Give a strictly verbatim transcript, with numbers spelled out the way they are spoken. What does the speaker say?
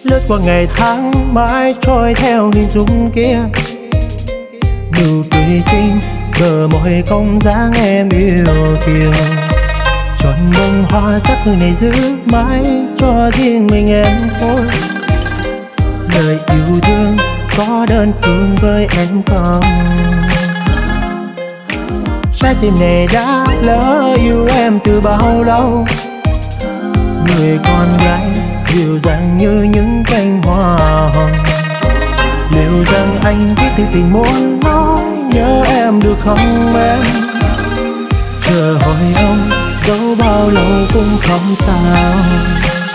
lướt qua ngày tháng mãi trôi theo hình dung kia. Nụ cười xinh bờ môi cong dáng em yêu kiều, chọn bông hoa sắc hương này giữ mãi cho riêng mình em thôi. Lời yêu thương có đơn phương với em không? Trái tim này đã lỡ yêu em từ bao lâu. Người con gái dịu dàng như những cánh hoa hồng. Liệu rằng anh biết thư tình muốn nói nhớ em được không em? Chờ hỏi ông dẫu bao lâu cũng không sao.